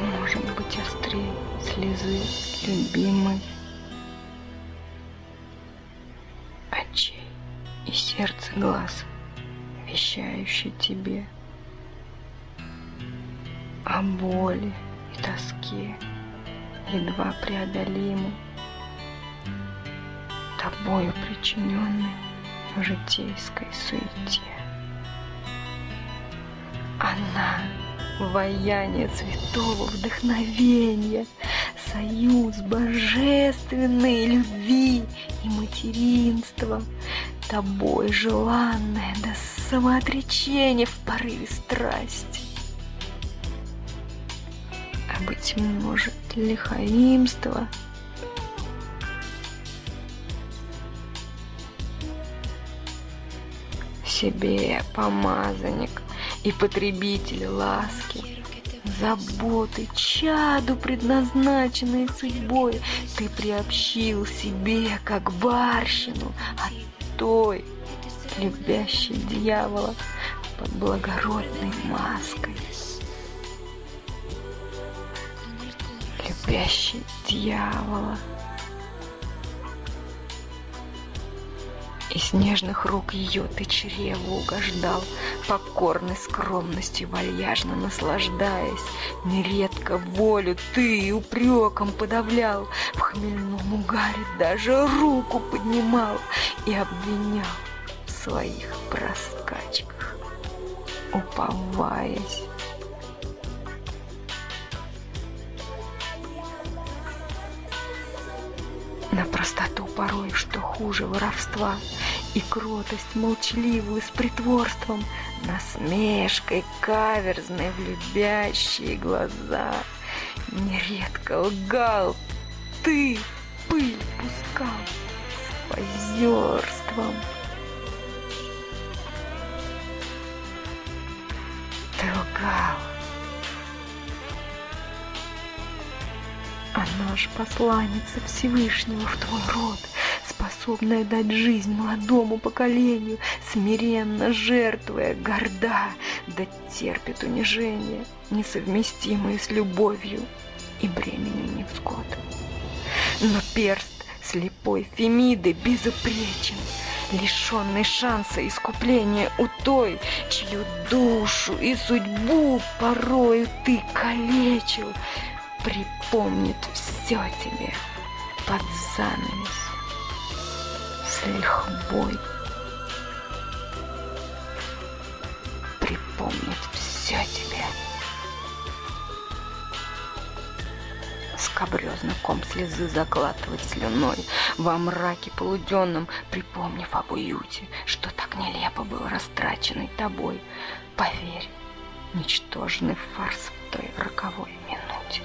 может быть острей слезы любимой? Очей и сердце глаз, вещающий тебе о боли и тоске, едва преодолимой, тобою причиненной в житейской суете. Она — вояние святого вдохновения, союз божественной любви и материнства, тобой желанное до самоотречения в порыве страсти. А быть может, лихаимство себе помазанник и потребитель ласки, заботы, чаду, предназначенной судьбой, ты приобщил себе, как барщину, от той, любящей дьявола под благородной маской. Любящий дьявола. И с нежных рук ее ты чреву угождал, покорной скромностью вальяжно наслаждаясь. Нередко волю ты упреком подавлял, в хмельном угаре даже руку поднимал и обвинял в своих проскачках, уповаясь на простоту порой, что хуже воровства, и кротость молчаливую с притворством, насмешкой каверзной в любящие глаза. Нередко лгал ты, пыль пускал с позерством. Ты лгал. Она ж посланница Всевышнего в твой род, способная дать жизнь молодому поколению, смиренно жертвуя, горда, да терпит унижение, несовместимые с любовью и бременем невзгод. Но перст слепой Фемиды безупречен, лишенный шанса искупления у той, чью душу и судьбу порою ты калечил, припомнит все тебе под занавес с лихвой. Припомнит все тебе. Скабрезно ком слезы заглатывать слюной, во мраке полуденном, припомнив об уюте, что так нелепо был растраченный тобой. Поверь, ничтожный фарс в той роковой минуте.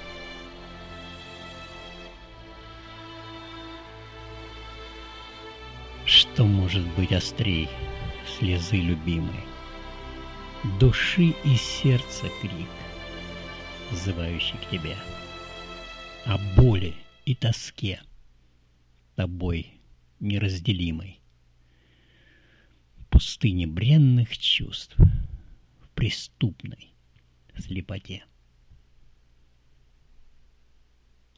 Что может быть острей слезы любимой? Души и сердца крик, взывающий к тебе, о боли и тоске, тобой неразделимой, пустыне бренных чувств, в преступной слепоте.